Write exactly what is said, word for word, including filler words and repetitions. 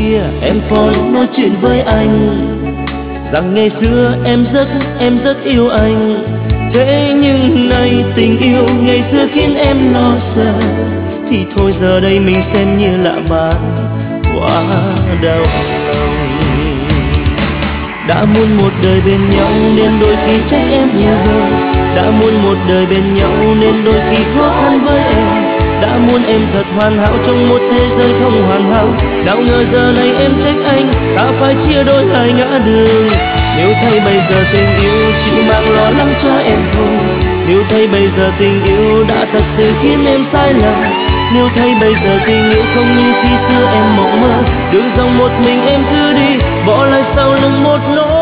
kia em còn nói chuyện với anh rằng ngày xưa em rất em rất yêu anh. Thế nhưng nay tình yêu ngày xưa khiến em lo sợ, thì thôi giờ đây mình xem như lạ bạc quá đau lòng. Đã muốn một đời bên nhau nên đôi khi trách em nhiều hơn, đã muốn một đời bên nhau nên đôi khi khó khăn với em. Đã muốn em thật hoàn hảo trong một thế giới không hoàn hảo, nào ngờ giờ này em trách anh, ta phải chia đôi hai ngã đường. Nếu thấy bây giờ tình yêu chỉ mang lo lắng cho em thôi, nếu thấy bây giờ tình yêu đã thật sự khiến em sai lầm, nếu thấy bây giờ tình yêu không như khi xưa em mộng mơ, đường dòng một mình em cứ đi, bỏ lại sau lưng một nỗi